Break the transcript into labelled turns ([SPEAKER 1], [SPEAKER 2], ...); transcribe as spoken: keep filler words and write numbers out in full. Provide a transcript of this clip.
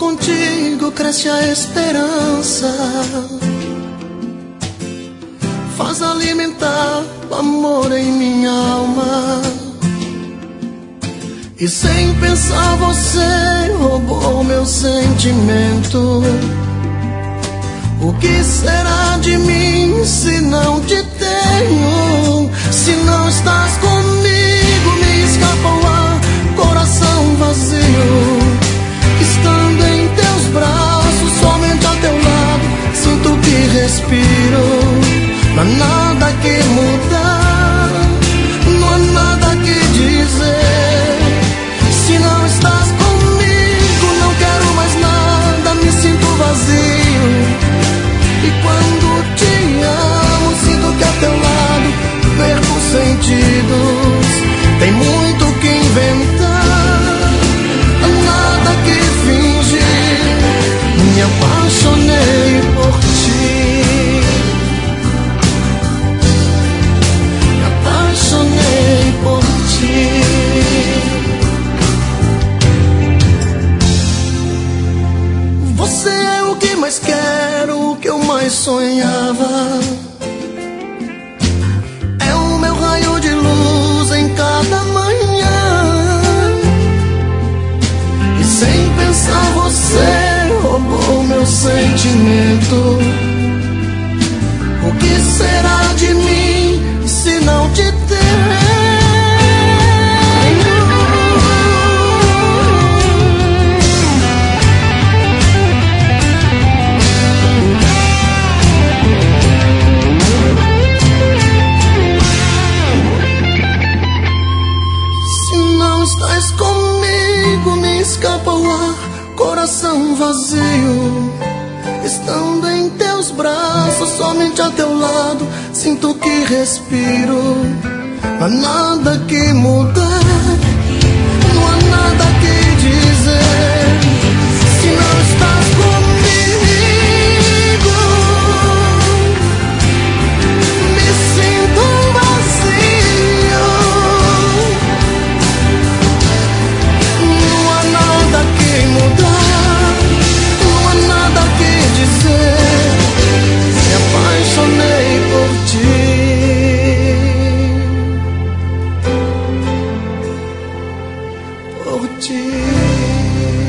[SPEAKER 1] contigo cresce a esperança, faz alimentar o amor em minha alma. E sem pensar você roubou meu sentimento. O que será de mim se não te tenho? Se não estás comigo, me escapa o ar, coração vazio. Estando em teus braços, somente ao teu lado, sinto que respiro. Não há nada que mudar, não há nada que dizer. Se não estás comigo, não quero mais nada, me sinto vazio. E quando te amo, sinto que ao teu lado perco sentidos. Tem muito que inventar, nada que fingir. Me apaixonei por ti, me apaixonei por ti. Você é o que mais quero, o que eu mais sonhava. É o meu raio de luz em cada manhã. E sem pensar você roubou meu sentimento. O que será de mim se não te tenho? Estás comigo, me escapa o ar, coração vazio. Estando em teus braços, somente ao teu lado, sinto que respiro. Não há nada que mudar, não há nada que dizer. Se não estás comigo, me sinto vazio. Mudar, não há nada que dizer. Me apaixonei por ti, por ti.